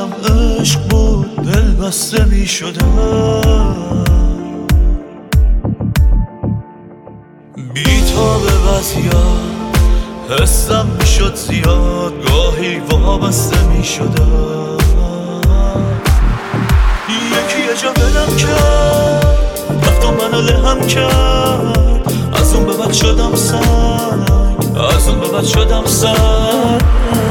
دلم عشق بود دل بسته می شدم، بی تا به وضعیت حسم می شد زیاد، گاهی وابسته می شدم. یکی یه جا بلم کرد رفت و منو لهم کرد، از اون به بعد شدم سنگ، از اون به بعد شدم سنگ.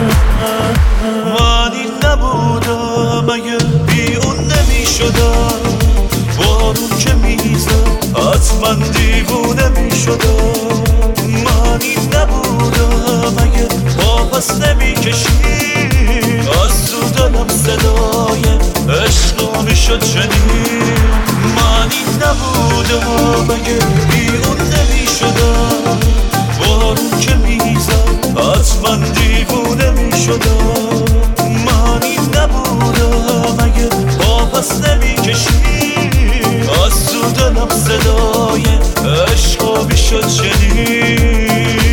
من این نبودم اگه بی اون نمی شدم، بارون که میزد حتما دیوونه می شدم. من این نبودم اگه واپس نمی کشید، از تو دلم صدای عشق می شد شنید. من این نبودم اگه بی اون نمی شدم، بارون که میزد حتما دیوونه می شدم. من این نبودم اگه واپس نمی کشید، از تو دلم صدای عشق می شد شنید.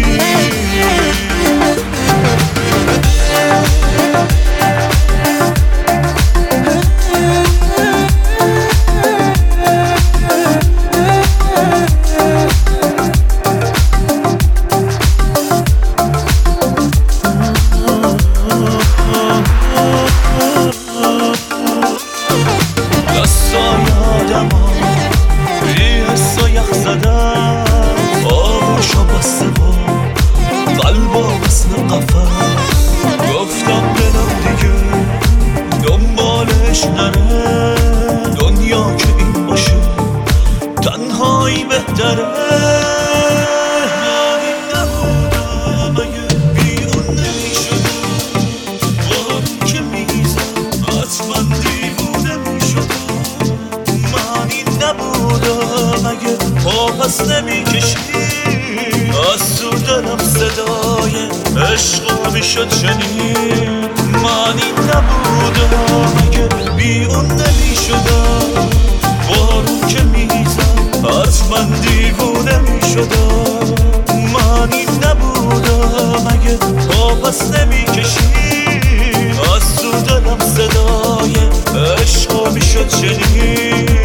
گفتم دلم دیگه دنبالش نره، دنیا که این باشه تنهایی بهتره. من این نبودم اگه بی اون نمی شدم، بارون که میزد حتما دیوونه می شدم. من این نبودم اگه واپس نمی کشید، از تو دلم صدای عشق می شد شنید. من این نبودم اگه بی اون نمی شدم، بارون که میزد حتما دیوونه می شدم. من این نبودم اگه واپس نمی کشید، از تو دلم صدای عشق می شد شنید.